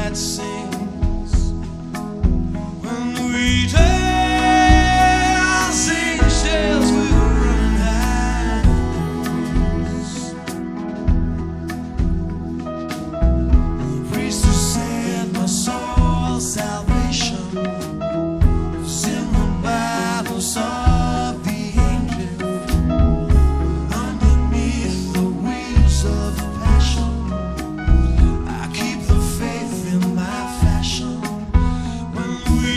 that sings when we dance. Angels will run hands. The priest who said my soul's salvation was in the battles of the angel, underneath the wheels of passion. I keep the faith in my fashion. When we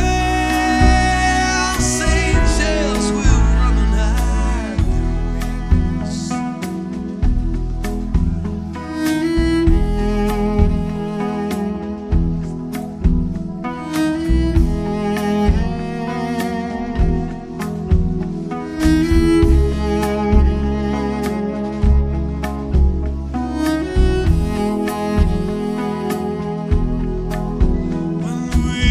dance, angels will run and hide When we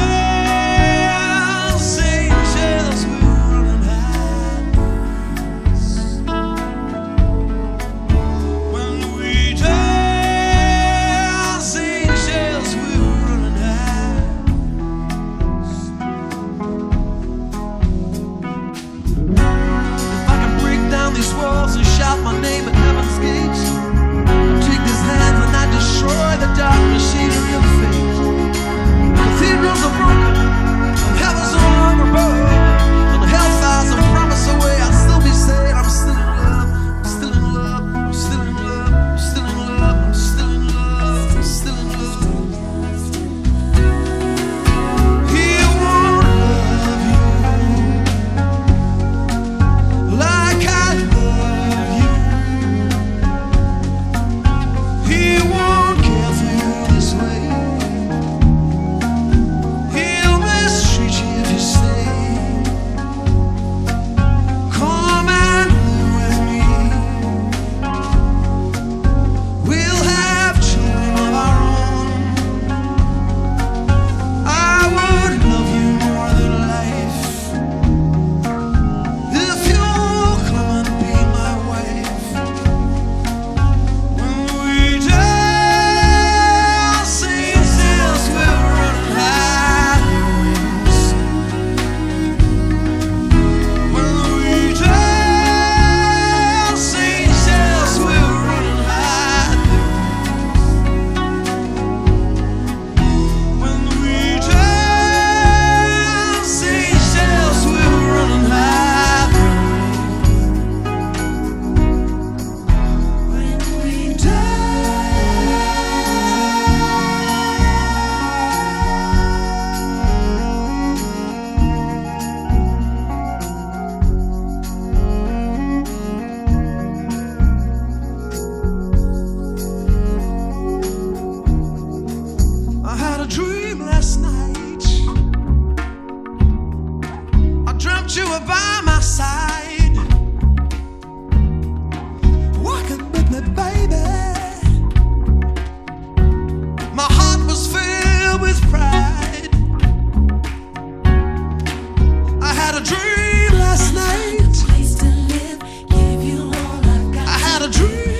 dance, angels will run and hide. When we dance, angels will run and hide. If I can break down these walls and shout my name at heaven's gates, I'll take these hands and I destroy the dark machinery of fate. Cathedrals are broken, and heaven's no longer above, and the hellfires are promised away. I'll still be saying I'm still in love, I'm still in love, I'm still in love, I'm still in love, I'm still in love, I'm still in love. He won't love you like I love you. He won't care for you this way. He'll mistreat you if you stay. Come and live with me. We'll have children of our own. I would love you more than life if you'll come and be my wife. When we dance, angels will run and hide their wings. When we dance, angels will run and hide their wings. When we dance, angels will run and hide their wings. When we I had a dream last night. I dreamt you were by my side, walking with me, baby. My heart was filled with pride. I had a dream last night. Place to live, give you all I've got. I had a dream